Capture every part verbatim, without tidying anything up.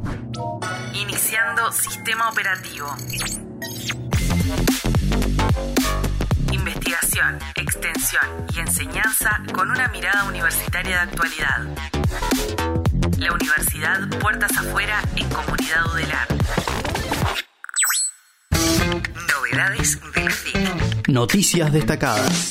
Iniciando sistema operativo. Investigación, extensión y enseñanza con una mirada universitaria de actualidad. La Universidad Puertas Afuera en Comunidad Udelar. Novedades de la F I C. Noticias destacadas.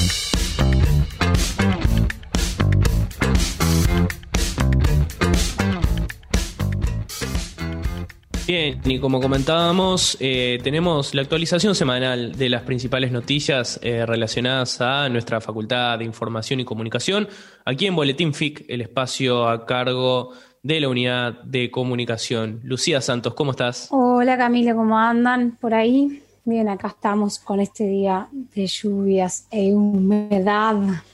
Bien, y como comentábamos, eh, tenemos la actualización semanal de las principales noticias eh, relacionadas a nuestra Facultad de Información y Comunicación, aquí en Boletín F I C, el espacio a cargo de la Unidad de Comunicación. Lucía Santos, ¿cómo estás? Hola Camila, ¿cómo andan por ahí? Bien, acá estamos con este día de lluvias e humedad.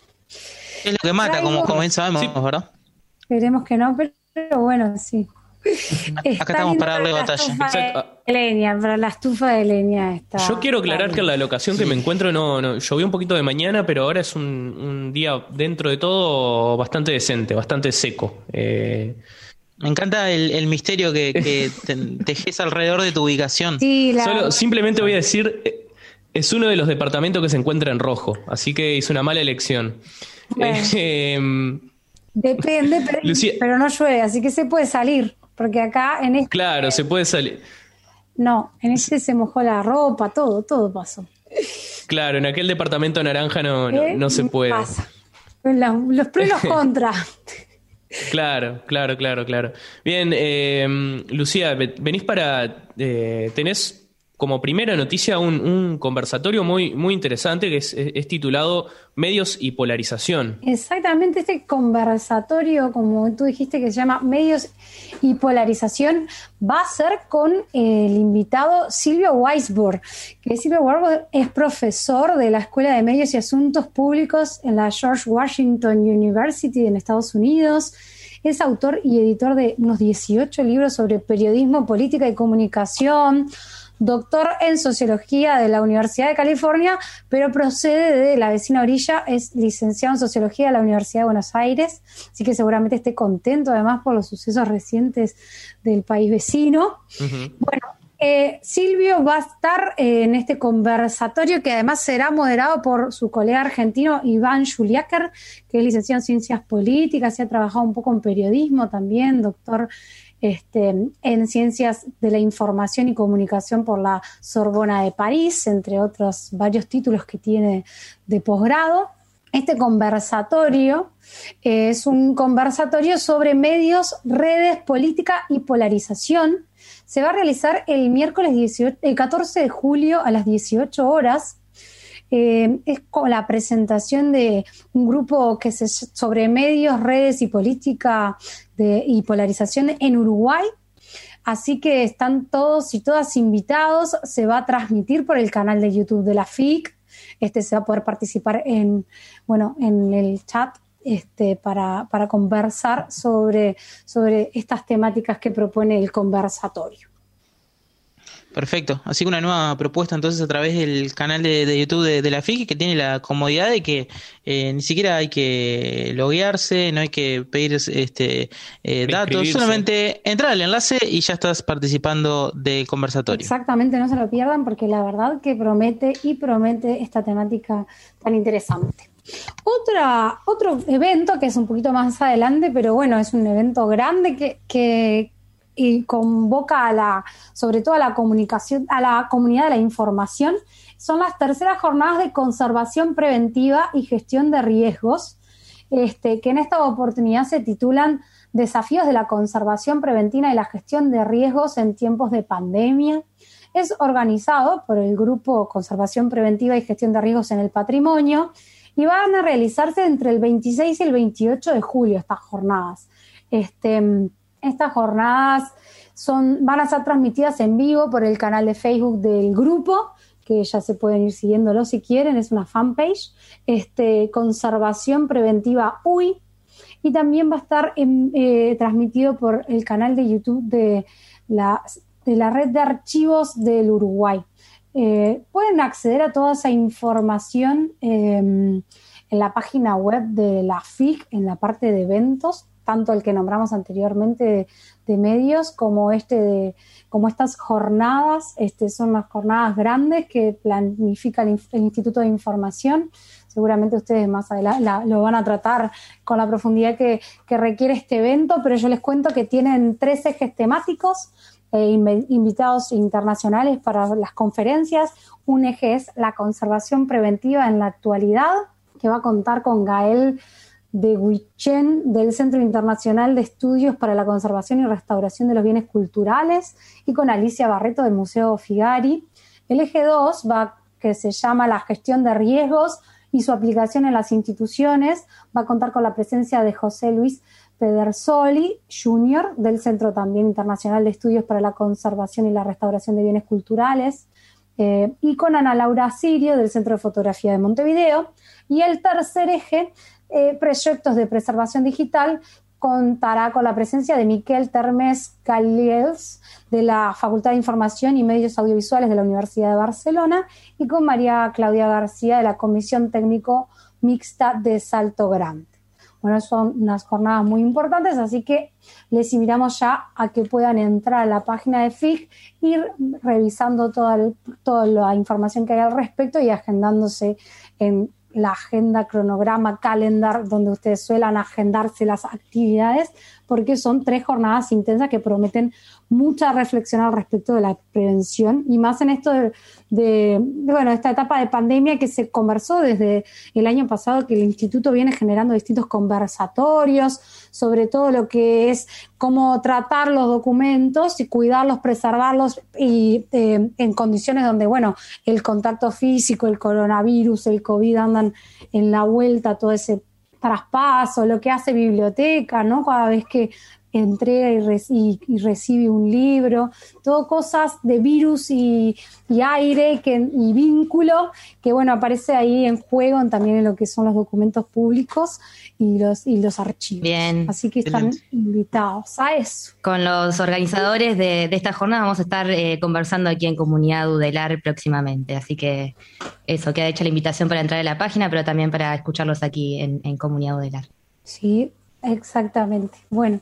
Es lo que mata, Traigo... como, como bien sabemos, sí. ¿Verdad? Esperemos que no, pero bueno, sí. Acá estamos para darle batalla. De leña, para la estufa de leña está. Yo quiero aclarar que en la locación que me encuentro no, no llovió un poquito de mañana, pero ahora es un, un día dentro de todo bastante decente, bastante seco. Eh... Me encanta el, el misterio que, que te, tejes alrededor de tu ubicación. Sí, la... Solo, simplemente voy a decir, es uno de los departamentos que se encuentra en rojo, así que hice una mala elección. Bueno, eh, depende, pero, Lucía... pero no llueve, así que se puede salir. Porque acá en este... Claro, se puede salir. No, en este se mojó la ropa, todo, todo pasó. Claro, en aquel departamento naranja no, no, no se puede. Pasa. La, los pros y los contras. Claro, claro, claro, claro. Bien, eh, Lucía, venís para... Eh, tenés como primera noticia un, un conversatorio muy, muy interesante que es, es titulado Medios y Polarización. Exactamente, este conversatorio, como tú dijiste, que se llama Medios y Polarización, va a ser con el invitado Silvio Weisburd, que Silvio Weisburd es profesor de la Escuela de Medios y Asuntos Públicos en la George Washington University en Estados Unidos. Es autor y editor de unos dieciocho libros sobre periodismo, política y comunicación. Doctor en Sociología de la Universidad de California, pero procede de la vecina orilla, es licenciado en Sociología de la Universidad de Buenos Aires, así que seguramente esté contento además por los sucesos recientes del país vecino. Uh-huh. Bueno, eh, Silvio va a estar eh, en este conversatorio que además será moderado por su colega argentino Iván Juliáquer, que es licenciado en Ciencias Políticas y ha trabajado un poco en periodismo también, doctor Este, en Ciencias de la Información y Comunicación por la Sorbona de París, entre otros varios títulos que tiene de posgrado. Este conversatorio eh, es un conversatorio sobre medios, redes, política y polarización. Se va a realizar el miércoles dieciocho, el catorce de julio a las dieciocho horas. Eh, es con la presentación de un grupo que se sobre medios, redes y política de, y polarización en Uruguay, así que están todos y todas invitados. Se va a transmitir por el canal de YouTube de la F I C. Este se va a poder participar en, bueno, en el chat este, para, para conversar sobre, sobre estas temáticas que propone el conversatorio. Perfecto, así que una nueva propuesta entonces a través del canal de, de YouTube de, de la F I C, que tiene la comodidad de que eh, ni siquiera hay que loguearse, no hay que pedir este eh, datos, solamente entrar al enlace y ya estás participando del conversatorio. Exactamente, no se lo pierdan porque la verdad que promete y promete esta temática tan interesante. Otra, otro evento que es un poquito más adelante, pero bueno, es un evento grande que... que y convoca a la, sobre todo a la comunicación, a la comunidad de la información, son las terceras jornadas de conservación preventiva y gestión de riesgos, este, que en esta oportunidad se titulan Desafíos de la conservación preventiva y la gestión de riesgos en tiempos de pandemia. Es organizado por el Grupo Conservación Preventiva y Gestión de Riesgos en el Patrimonio y van a realizarse entre el veintiséis y el veintiocho de julio estas jornadas. Este... Estas jornadas son, van a ser transmitidas en vivo por el canal de Facebook del grupo, que ya se pueden ir siguiéndolo si quieren, es una fanpage, este, Conservación Preventiva U I, y también va a estar en, eh, transmitido por el canal de YouTube de la, de la Red de Archivos del Uruguay. Eh, pueden acceder a toda esa información eh, en la página web de la F I C, en la parte de eventos. tanto el que nombramos anteriormente de, de medios como este de, como estas jornadas, este, son unas jornadas grandes que planifica el, el Instituto de Información. Seguramente ustedes más adelante la, lo van a tratar con la profundidad que, que requiere este evento, pero yo les cuento que tienen tres ejes temáticos, eh, invitados internacionales para las conferencias. Un eje es la conservación preventiva en la actualidad, que va a contar con Gael de Guichen del Centro Internacional de Estudios para la Conservación y Restauración de los Bienes Culturales y con Alicia Barreto del Museo Figari. El eje dos va, que se llama la gestión de riesgos y su aplicación en las instituciones, va a contar con la presencia de José Luis Pedersoli junior del Centro también Internacional de Estudios para la Conservación y la Restauración de Bienes Culturales, eh, y con Ana Laura Sirio del Centro de Fotografía de Montevideo. Y el tercer eje, eh, proyectos de preservación digital, contará con la presencia de Miquel Termes Galiels de la Facultad de Información y Medios Audiovisuales de la Universidad de Barcelona y con María Claudia García de la Comisión Técnico Mixta de Salto Grande. Bueno, son unas jornadas muy importantes, así que les invitamos ya a que puedan entrar a la página de F I C, ir revisando toda, el, toda la información que hay al respecto y agendándose en la agenda, cronograma, calendar, donde ustedes suelen agendarse las actividades, porque son tres jornadas intensas que prometen mucha reflexión al respecto de la prevención, y más en esto de, de, de bueno, esta etapa de pandemia que se conversó desde el año pasado, que el Instituto viene generando distintos conversatorios sobre todo lo que es cómo tratar los documentos y cuidarlos, preservarlos y eh, en condiciones donde, bueno, el contacto físico, el coronavirus, el COVID andan en la vuelta, todo ese traspaso, lo que hace biblioteca, ¿no? Cada vez que entrega y, re- y, y recibe un libro, todo cosas de virus y, y aire que, y vínculo que, bueno, aparece ahí en juego en, también en lo que son los documentos públicos y los, y los archivos. Bien. Así que están Excelente. invitados a eso. Con los organizadores de, de esta jornada vamos a estar eh, conversando aquí en Comunidad Udelar próximamente, así que eso, queda hecha la invitación para entrar a la página, pero también para escucharlos aquí en, en Comunidad Udelar. Sí, exactamente. Bueno,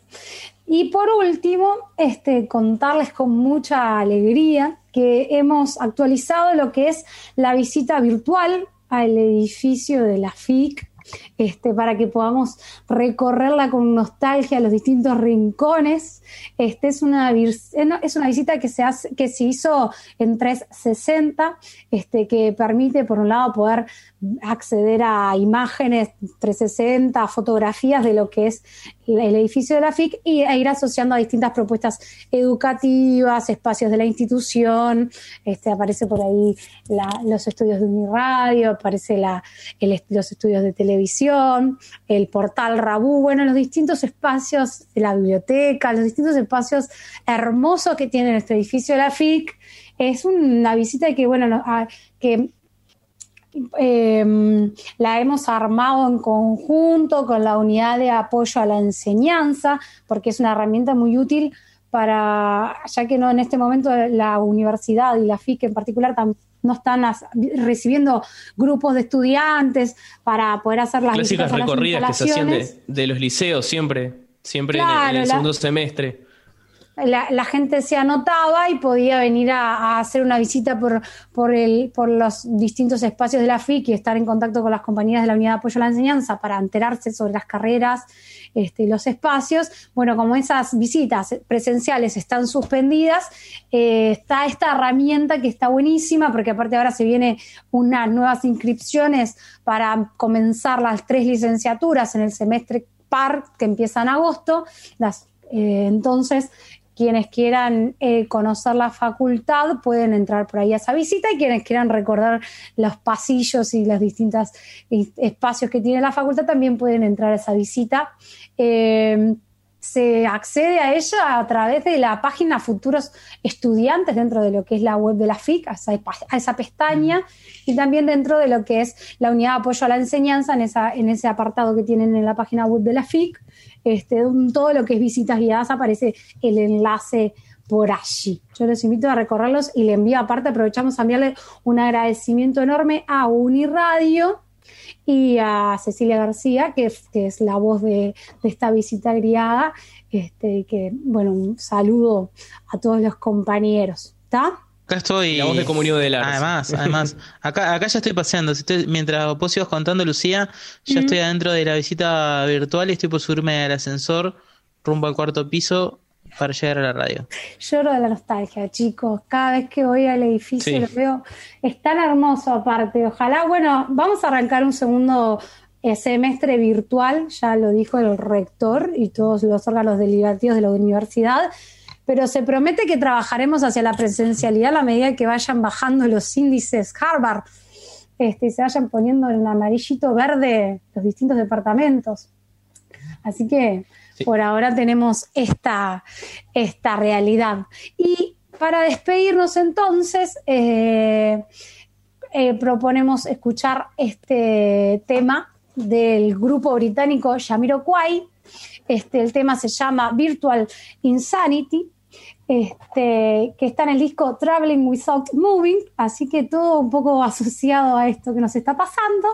y por último, este, contarles con mucha alegría que hemos actualizado lo que es la visita virtual al edificio de la F I C, este, para que podamos recorrerla con nostalgia los distintos rincones. Este, es una es una visita que se hace, que se hizo en trescientos sesenta, este, que permite por un lado poder acceder a imágenes trescientos sesenta, fotografías de lo que es el edificio de la F I C y e ir asociando a distintas propuestas educativas, espacios de la institución. Este, aparece por ahí la, los estudios de Uniradio, aparece la, el, los estudios de televisión, el portal Rabú, bueno, los distintos espacios de la biblioteca, los distintos espacios hermosos que tiene nuestro edificio de la F I C. Es una visita que, bueno, no, a, que Eh, la hemos armado en conjunto con la unidad de apoyo a la enseñanza, porque es una herramienta muy útil para, ya que no en este momento la universidad y la F I C en particular tam, no están as, recibiendo grupos de estudiantes para poder hacer las clásicas recorridas que se hacían de, de los liceos siempre, siempre claro, en el, en el segundo la, semestre. La, la gente se anotaba y podía venir a, a hacer una visita por, por, el, por los distintos espacios de la F I C y estar en contacto con las compañías de la unidad de apoyo a la enseñanza para enterarse sobre las carreras este, y los espacios. Bueno, como esas visitas presenciales están suspendidas, eh, está esta herramienta que está buenísima, porque aparte ahora se vienen unas nuevas inscripciones para comenzar las tres licenciaturas en el semestre par que empieza en agosto. Las, eh, entonces quienes quieran eh, conocer la facultad pueden entrar por ahí a esa visita, y quienes quieran recordar los pasillos y los distintos espacios que tiene la facultad también pueden entrar a esa visita. Eh, se accede a ella a través de la página Futuros Estudiantes dentro de lo que es la web de la F I C, a esa, a esa pestaña, y también dentro de lo que es la unidad de apoyo a la enseñanza, en, esa, en ese apartado que tienen en la página web de la F I C. Este, todo lo que es visitas guiadas aparece el enlace por allí. Yo los invito a recorrerlos y le envío, aparte aprovechamos a enviarle un agradecimiento enorme a Uniradio, y a Cecilia García, que, que es la voz de, de esta visita guiada, este, que, bueno, un saludo a todos los compañeros, ¿está? Acá estoy. La voz de Comunidad del Arte. Además, además. Acá, acá ya estoy paseando. Estoy, mientras vos ibas contando, Lucía, ya Mm. estoy adentro de la visita virtual y estoy por subirme al ascensor rumbo al cuarto piso para llegar a la radio. Lloro de la nostalgia, chicos. Cada vez que voy al edificio Sí. lo veo. Es tan hermoso aparte. Ojalá, bueno, vamos a arrancar un segundo eh, semestre virtual, ya lo dijo el rector y todos los órganos deliberativos de la universidad, pero se promete que trabajaremos hacia la presencialidad a la medida que vayan bajando los índices Harvard, este, y se vayan poniendo en amarillito verde los distintos departamentos. Así que Sí. por ahora tenemos esta, esta realidad. Y para despedirnos entonces, eh, eh, proponemos escuchar este tema del grupo británico Jamiroquai. Este, el tema se llama Virtual Insanity, este, que está en el disco Traveling Without Moving, así que todo un poco asociado a esto que nos está pasando.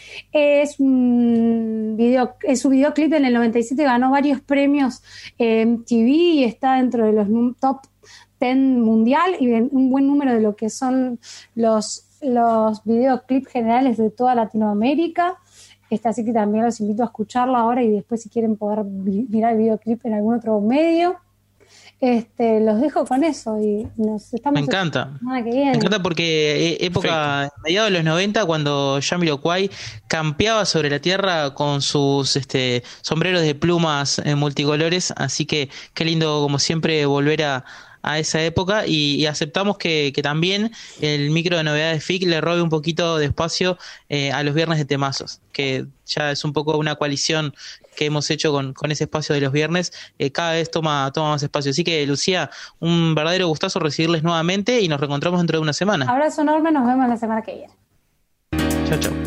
Es un video, es su videoclip en el noventa y siete, ganó varios premios en M T V y está dentro de los top diez mundial y en un buen número de lo que son los, los videoclips generales de toda Latinoamérica. Este, así que también los invito a escucharlo ahora y después si quieren poder vi- mirar el videoclip en algún otro medio. Este, los dejo con eso y nos estamos Me encanta. la semana que viene. Me encanta porque eh, época, mediados de los noventa, cuando Jamiroquai campeaba sobre la tierra con sus este, sombreros de plumas eh, multicolores, así que qué lindo como siempre volver a, a esa época y, y aceptamos que, que también el micro de novedades F I C le robe un poquito de espacio eh, a los viernes de temazos, que ya es un poco una coalición que hemos hecho con, con ese espacio de los viernes, eh, cada vez toma, toma más espacio. Así que, Lucía, un verdadero gustazo recibirles nuevamente y nos reencontramos dentro de una semana. Abrazo enorme, nos vemos la semana que viene. Chao, chao.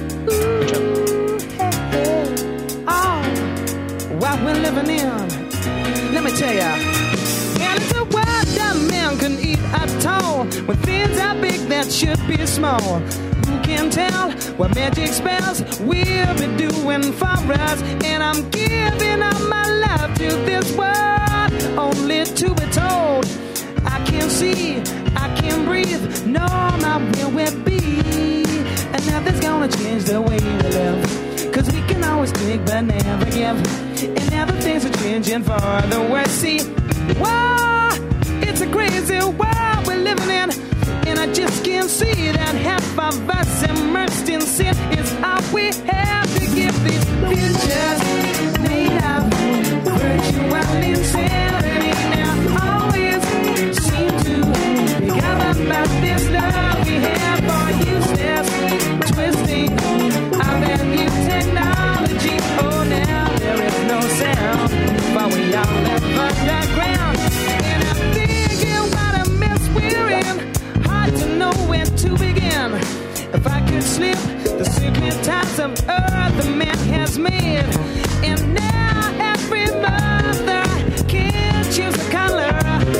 Oh, what we're living in, let me tell ya. And it's a world that man can eat at all, when things are big that should be small. Who can tell what magic spells we'll be doing for us? And I'm giving up my life to this world, only to be told I can't see, I can't breathe, no, my will will be. And nothing's gonna change the way we live, cause we can always take but never give. And now the things are changing for the worse. See, whoa, it's a crazy world we're living in, and I just can't see that half of us immersed in sin is all we have to give. These futures made of virtual insanity now always seem to be governed by this love we have for useless twisting of that new technology. Oh, now there is no sound, but we all live underground. And I'm thinking what a mess we're in, hard to know where to begin. If I could slip the secret ties of earth the man has made, and now every mother can choose a color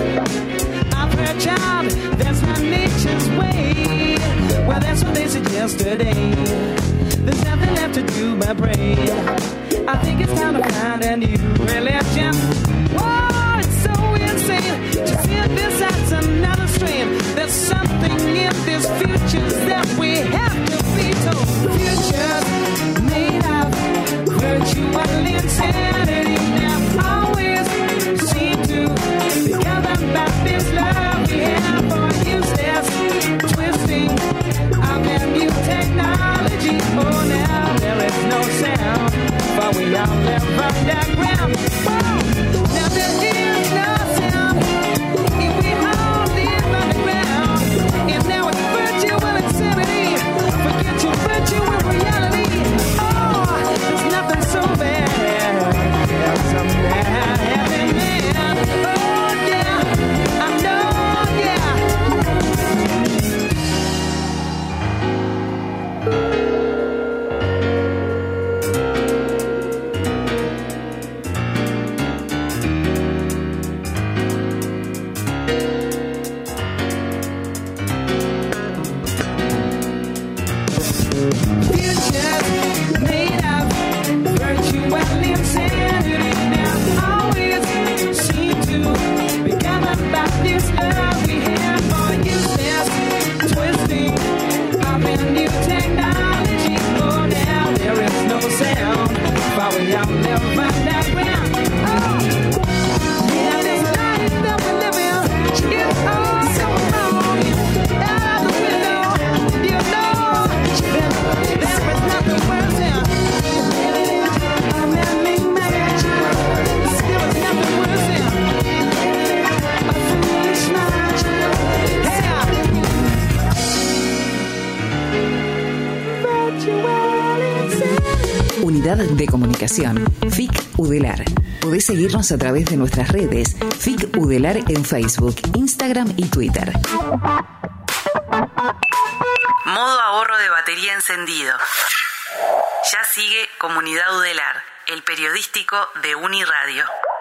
of her child, that's not nature's way. Well, that's what they said yesterday. There's nothing left to do but pray. I think it's time to find a new religion. Whoa, it's so insane to see this as another strain. There's something in this future that we have to be told. Futures made of virtual insanity now always seem to be governed by this love we have for useless twisting of that new technology. Oh, now there is no sound, but we all live underground. Whoa. Unidad de Comunicación, F I C UDELAR. Podés seguirnos a través de nuestras redes, F I C UDELAR en Facebook, Instagram y Twitter. Modo ahorro de batería encendido. Ya sigue Comunidad UDELAR, el periodístico de Uniradio.